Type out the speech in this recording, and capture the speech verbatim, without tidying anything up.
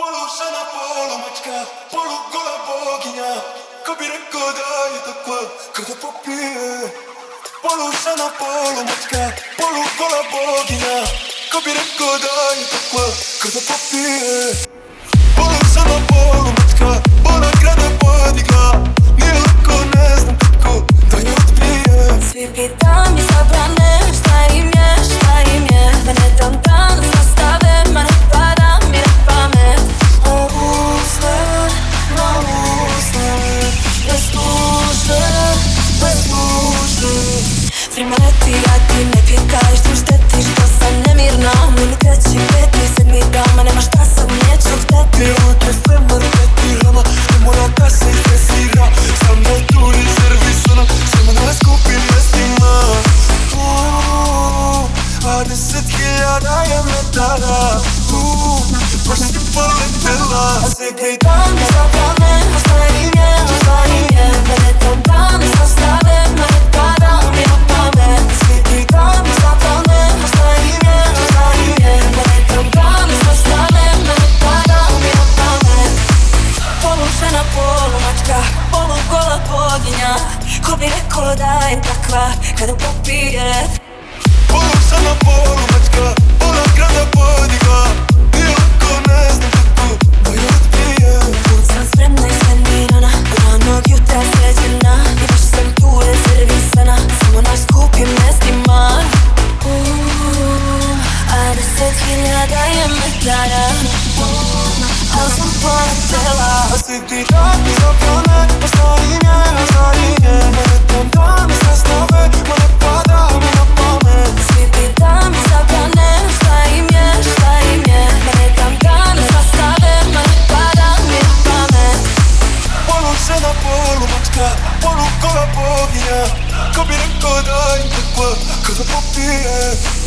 Polušana polumačka, polugola boginja. Ko bi rekao da je takva kada popije. Polušana polumačka, polugola boginja. Ko bi rekao da je takva kada popije. Polušana polumačka, pola grada podigla. Nije lako, ne znam kako da je odbije. Svi pita mi zabrane, šta im je, šta im je. Da ne dam danas nastave, ma ne pada mi na pamet. Ovo sve, na usne, bez duže, bez duže. Vrima leti, a ti ne pjekajš, tu štetiš, to sam nemirna. Meni treći, peti, sedmi dan, ma nema šta sad neću hteti. Nije uvijek je spremna repetirana, ne mora da se izresira. Sam da je tu rezervisana, samo na skupim mestima. Uuuu, a deset hiljada je metara. Uuuu, baš si poletela. A svi pita mi zabrane, šta im je, šta im je. Da ne dam danas nastave, ma ne pada mi na pamet. Svi pita mi zabrane, šta im je, šta im je. Da ne dam danas nastave, ma ne pada mi na pamet. Polušena polumačka, polugola boginja. Ko bi rekao da je takva kada popije. Polušana polumačka, pola grada podigla. Nije lako, ne znam kako da je odbije. Uvijek sam spremna i svenirana, od ranog jutra sređena. I baš sam tu rezervisana, samo na skupim mestima. Uuuu, a deset hiljada je metara. Al sam poletela. A svi ti dani zabrane, a šta im je, a šta im je. Ma ne dam danas nastave, ma ne pada mi na pamet. Svi pita mi zabrane, šta im je, šta im je. Ma ne dam danas nastave, ma ne pada mi na pamet. Polušena polumačka, polugola boginja. Ko bi rekao da je takva kada popije.